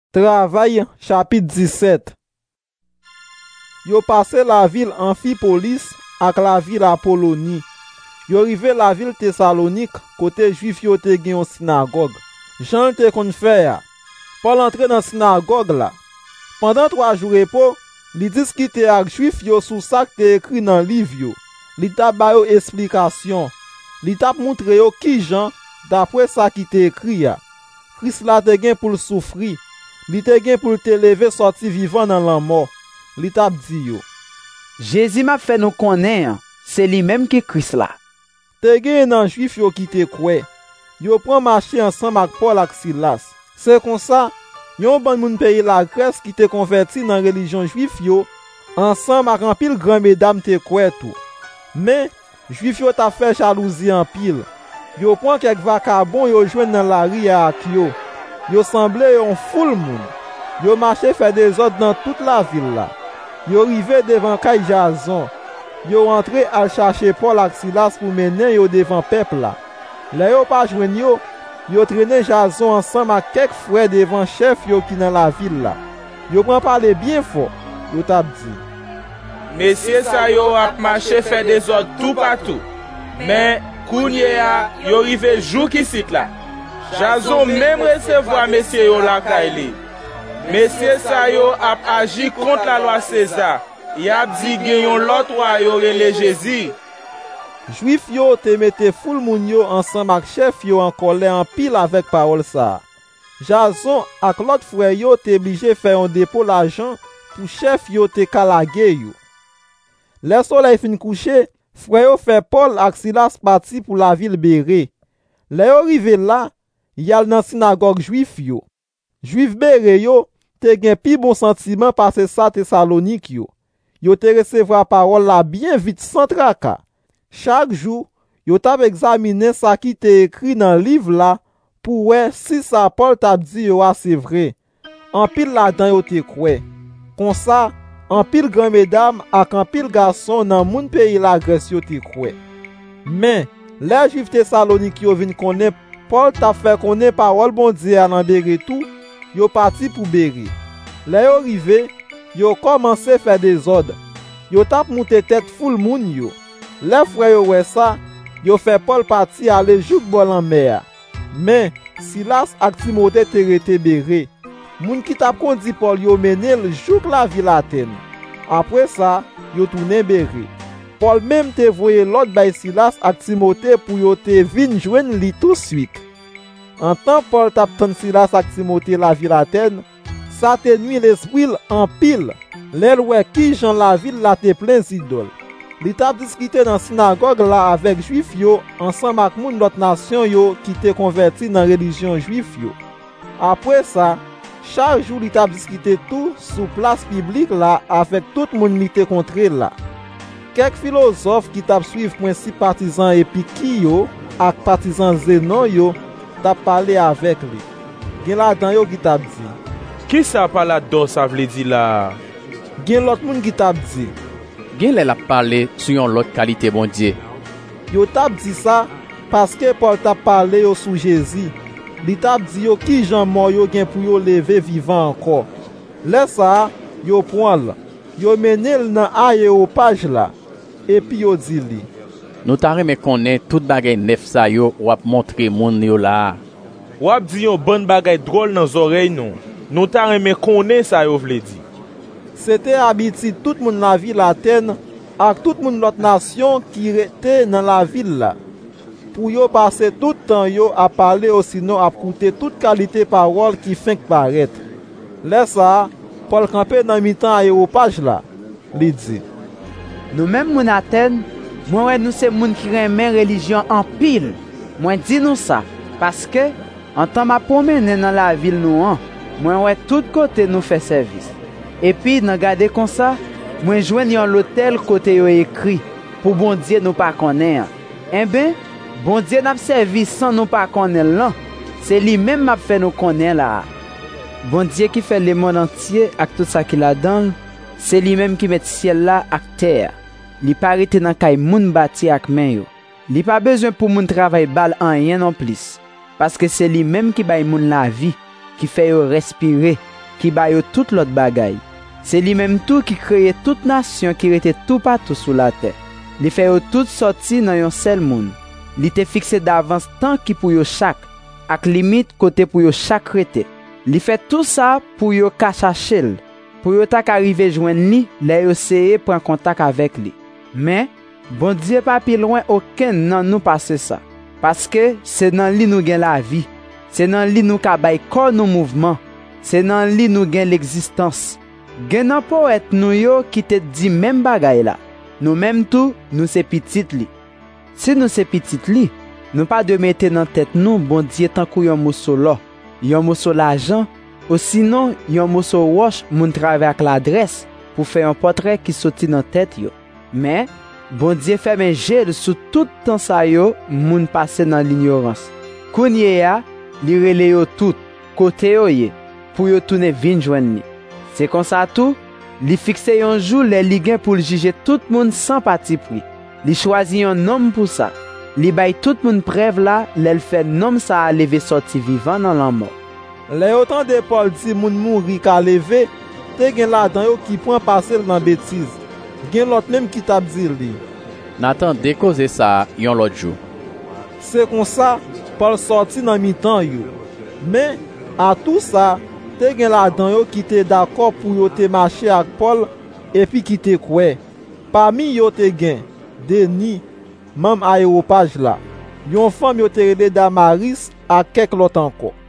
Travail chapitre 17. Yo passé la ville Amphipolis ak la ville Apollonie. Yo rive la ville Thessalonique côté juif yo te gen yon synagogue. Jean te kon fè ya. Paul entre dans synagogue là. Pendant 3 jours repos, li diskite ak juif yo sou sak te écrit dans livre yo. Li tap ba yo explication. Li tap montre yo ki Jean d'après ça qui te écrit ya. Christ la te gen pou souffrir. Li te gen pou te lever sorti vivant dans la mort. Li tap di yo. Jésus m'a fait nous connaître, c'est lui même qui Christ là. Te gen nan juif yo ki te kwe. Yo pran marché ensemble ak Paul ak Silas. C'est comme ça, yon bon moun pays la Grèce qui te converti dans religion juif yo, ensemble ak an pile grand mesdames te kwe tout. Mais juif yo ta fait jalousie en pile. Yo pran kek vagabond yo jwenn dans la rue ak yo. Yo semblé yon foule moun. Yo marché fait des ordres dans toute la ville là. Yo rive devant kay Jason. Yo rentré al chercher Paul ak Silas pour mener yo devant peuple là. Là yo pas joindre yo, yo traîné Jason ensemble avec quelques frères devant chef yo qui dans la ville là. Yo prend parler bien fort. Yo t'a dit: Messieurs sa yo ap marché fait des ordres tout partout. Mais kounye a yo rive jou ki sit là. Jason même recevoir messieurs yo la kaili. Messieurs sa yo ap agi contre la loi César. Y ap di gen yon lot roi yo rele Jésus. Juif yo te mette foule moun yo ensemble ak chef yo en colère en pile avec parole ça. Jason ak l'autre frère yo te obligé faire un dépôt l'argent pour chef yo te kalage yo. Le soleil fin coucher, frère yo fait Paul ak Silas parti pour la ville Béré. Le yo rive là, yal nan synagogue juif yo. Juif Béré yo te gen pi bon sentiment parce ça Thessalonique yo. Yo te recevoir parole la bien vite sans tracas. Chaque jour, yo tap examiner ça qui te écrit dans livre là pour ouais si ça Paul tap dit yo c'est vrai. En pile là-dedans yo te kwe. Comme ça, en pile grand mesdames ak en pile garçon dans moun pays la Grèce yo te kwe. Mais les juifs Thessalonique yo vinn connaît Paul tap fait connaît parole bon Dieu dans Béré tout, yo parti pour Béré. Là yo rive, yo commencé faire des ordres. Yo tap monter tête foule moun yo. Les frères yo wè ça, yo fait Paul parti aller jouk bol en mer. Mais Silas ak Timothée te rete Béré. Moun ki tap kondi Paul yo menel jouk la ville Athènes. Après ça, yo tourné Béré. Paul même te voye l'autre bay Silas ak Timothée pour yo te vin joindre li tout suite. En temps Paul tap tan Silas ak Timothée la ville Athènes, ça te nuit l'esprit en pile. Lèl wè ki jan la ville la te plein d'idol. Li tap discuté dans synagogue là avec juif yo ensemble ak moun l'autre nation yo qui te converti dans religion juif yo. Après ça, chaque jour li tap discuté tout sous place publique là avec tout moun li te kontre là. Quelques philosophes qui tap suivre principe partisan Épicure yo ak partisan Zénon yo tap parlé avec lui. Gen la dan yo qui tap dit: Qui ça pa la don ça vle di la? Gen l'autre moun qui tap dit: Gen lè la parlé sur yon l'autre qualité bon Dieu. Yo tap di ça parce que Paul tap parlé yo sous Jésus. Li tap di yo ki jan mort yo gen pou yo lever vivant encore. Lè ça, yo prend yo menel nan aéropage là. Et puis yo di li: Nous ta reme connaît tout bagay neuf sa yo wap montre moun yo la. Wap di yon bon bagay drôle dans oreille nou. Nou ta reme connaît ça yo vle di. C'était habitude tout moun la ville Athènes ak tout moun l'autre nation qui rete dans la ville là. Pour yo passer tout temps yo à parler ou sinon à écouter toute qualité parole qui fin paraître. Là ça, Paul campé dans mi-temps aéropage là. Li dit: Nous même moun Athènes, moi nous c'est moun qui remet religion en pile. Moi dis nous ça parce que en temps m'a promener dans la ville nous moi ouais tout côté nous fait service. Et puis nan gade comme ça, moi joine yon l'hôtel côté yo écrit pour bon Dieu nous pas connaître. Eh ben, bon Dieu n'a servi sans nous pas connaître là. C'est lui même m'a fait nous connaître là. Bon Dieu qui fait le monde entier avec tout ça qu'il a dans, c'est lui même qui met ciel là ak terre. Li pa rete nan kay moun bâti ak men yo. Li pas besoin pour moun travail bal en rien non plus. Parce que c'est lui même qui bay moun la vie, qui fait yo respirer, qui ba yo tout l'autre bagay. C'est lui-même tout qui crée toute nation qui était tout partout sous la terre. Li fait yo tout sorti dans yon seul monde. Li te fixé d'avance temps qui pour yo chaque, ak limite côté pour yo chaque rete. Li fait tout ça pour yo ka chercher, pour yo tak arriver joindre li, les yo essayer prendre contact avec lui. Mais bon Dieu pas plus loin aucun nan nous passer ça. Parce que c'est dans lui nous gain la vie. C'est dans lui nous ka bay corps nous mouvement. C'est dans lui nous gain l'existence. Gen nan poète nous yo qui te dit même bagay là. Nous même tout, nous c'est petite li. Si nous c'est petite li, nous pas de mettre dans tête nous bon Dieu tant kou yon morceau là, yon morceau l'argent, ou sinon yon morceau roche moun travaille avec l'adresse pour faire un portrait qui sorti dans tête yo. Mais bon Dieu fait un gel sous tout temps ça yo, moun passe dans l'ignorance. Kounye ya, li rele yo tout côté yo ye pour yo tourner vinn joindre. C'est comme ça tout, li fixe yon jour les liguen pour juger tout monde sans parti pris. Li choisi un homme pour ça. Li bay tout moun preuve là, l'el fait nom ça a lever sorti vivant dans la mort. Les autant de Paul dit moun mouri ka levé, te gen la dan yo qui prend passer dans bêtise. Gen l'autre même qui t'a dit li. Nathan décause ça yon l'autre jour. C'est comme ça, Paul sorti dans mi-temps yo. Mais à tout ça, te gen la dan yo qui te d'accord pour yo te marcher avec Paul et puis qui te kwe. Parmi yo te gen Denis, même aéropage là. Yon femme yo te rele Damaris à quelques l'autre encore.